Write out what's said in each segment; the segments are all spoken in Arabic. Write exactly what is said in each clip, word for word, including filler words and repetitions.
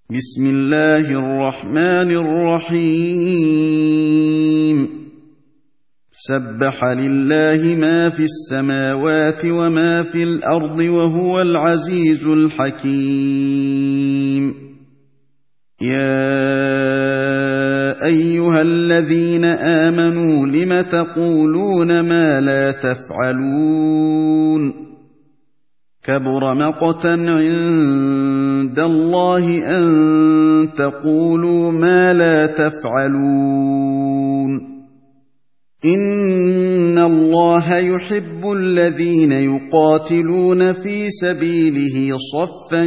بسم الله الرحمن الرحيم سبح لله ما في السماوات وما في الأرض وهو العزيز الحكيم يا أيها الذين آمنوا لم تقولون ما لا تفعلون كبر مقتا عند الله أن تقولوا ما لا تفعلون إن الله يحب الذين يقاتلون في سبيله صفا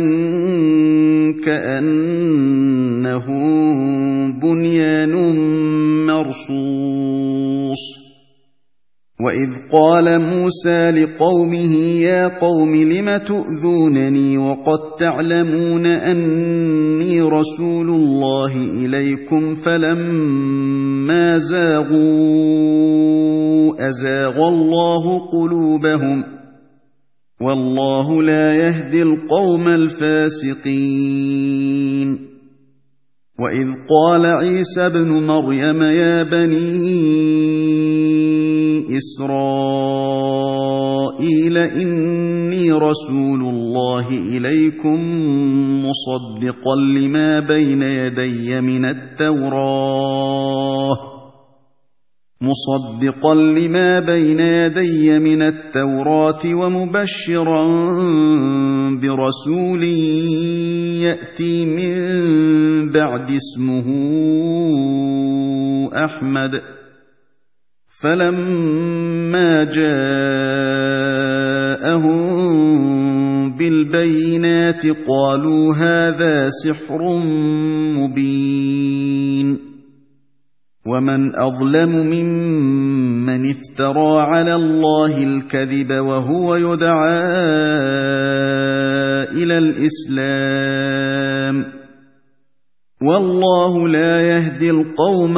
كأنهم بنيان مرصوص وإذ قال موسى لقومه يا قوم لم تؤذونني وقد تعلمون أني رسول الله إليكم فلما زاغوا أزاغ الله قلوبهم والله لا يهدي القوم الفاسقين وإذ قال عيسى ابن مريم يا بني إسرائيل إني رسول الله إليكم مصدقا لما بين يدي من التوراة مصدقا لما بين يدي من التوراة ومبشرا برسول يأتي من بعد اسمه أحمد فلما جاءهم بالبينات قالوا هذا سحر مبين ومن أظلم ممن افترى على الله الكذب وهو يدعى إلى الإسلام والله لا يهدي القوم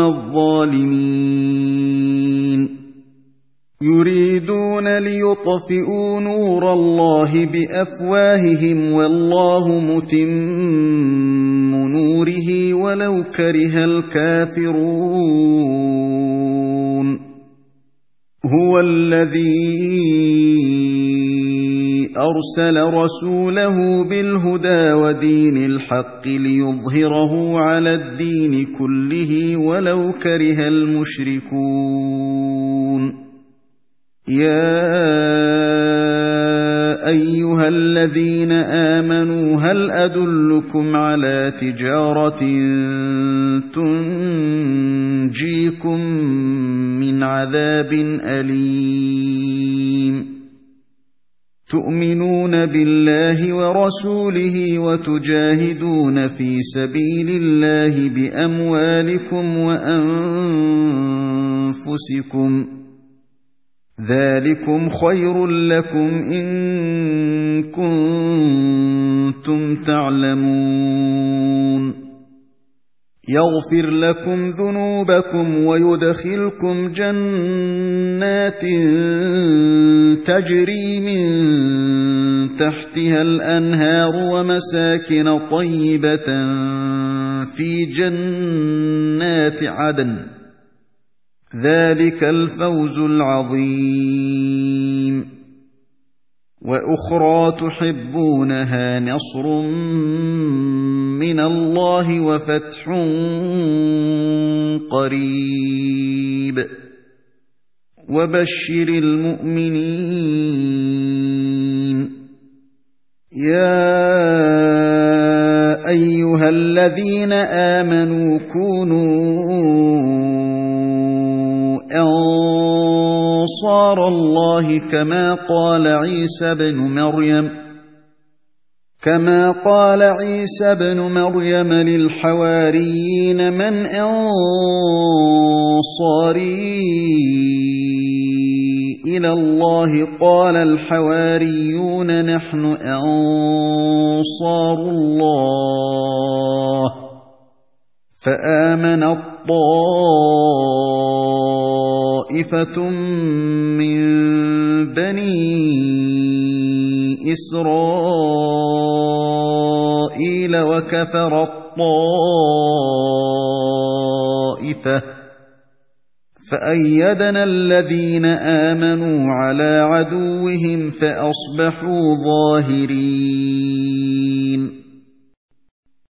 الظالمين يريدون ليطفئوا نور الله بأفواههم والله متم نوره ولو كره الكافرون هو الذي أرسل رسوله بالهدى ودين الحق ليظهره على الدين كله ولو كره المشركون يا أيها الذين آمنوا هل أدلكم على تجارة تنجيكم من عذاب أليم تؤمنون بالله ورسوله وتجاهدون في سبيل الله بأموالكم وأنفسكم ذلكم خير لكم إن كنتم تعلمون يغفر لكم ذنوبكم ويدخلكم جنات تجري من تحتها الأنهار ومساكن طيبة في جنات عدن ذلك الفوز العظيم وأخرى تحبونها نصر من الله وفتح قريب وبشر المؤمنين يا أيها الذين آمنوا كونوا أنصار الله كما قال عيسى بن مريم كما قال عيسى بن مريم للحواريين من أنصاري إلى الله قال الحواريون نحن أنصار الله فآمن الطائفة من بني إسرائيل وكفر الطائفة طائفة فأيدنا الذين آمنوا على عدوهم فأصبحوا ظاهرين